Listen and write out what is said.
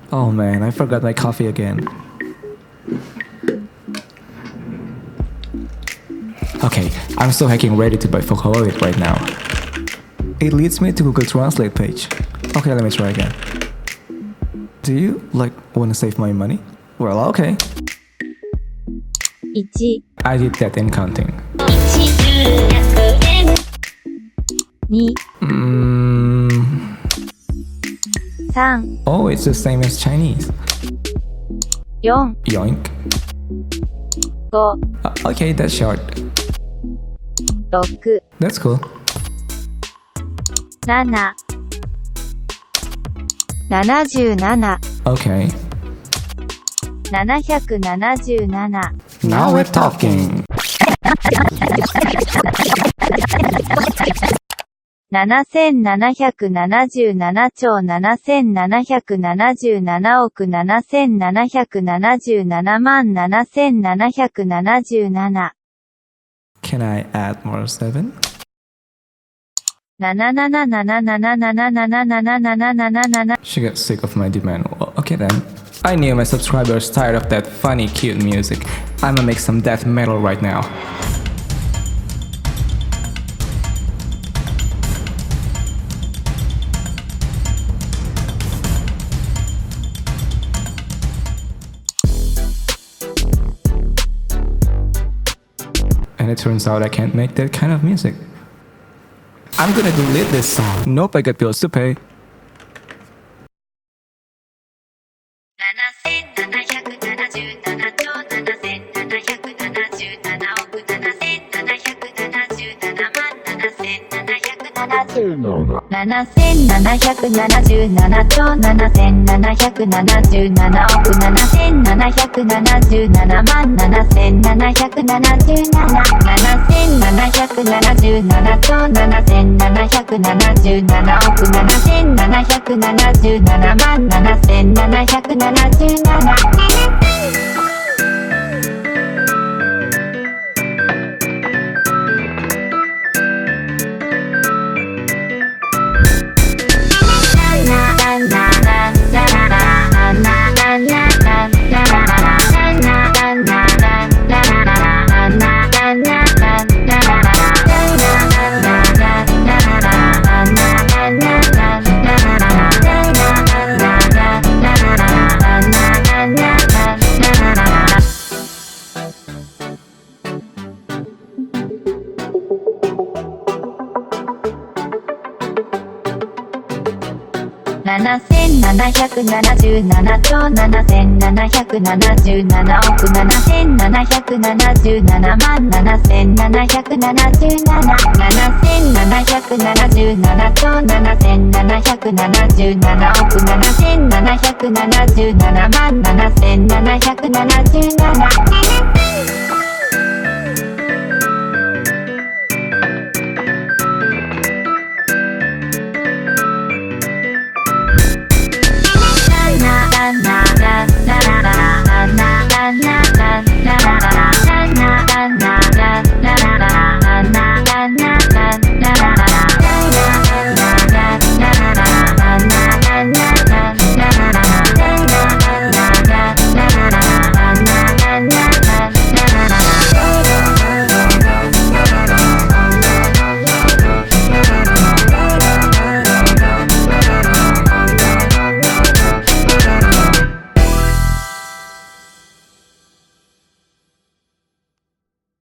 Oh man, I forgot my coffee again. Okay, I'm still hacking ready to buy Vocaloid right now. It leads me to Google Translate page. Okay, let me try again. Do you, want to save my money? Well, okay. 1、 I did that in counting. 2、3、 Oh, it's the same as Chinese. 4、 Yoink. 5、 Okay, that's short. 6、 That's cool. 7、77、 Okay. 777、 Now we're talking. 7777兆7777億7777万7777。 Can I add more 7? 7777777777。 She got sick of my demand. Well, okay then. I knew my subscribers tired of that funny, cute music. I'ma make some death metal right now. And it turns out I can't make that kind of music. I'm gonna delete this song. Nope, I got bills to pay. 7777兆7777億7777万7777。7777兆7777億7777万7777。7777兆7777億7777万7777。7777兆7777億7777万7777。7777兆7777億7777万7777。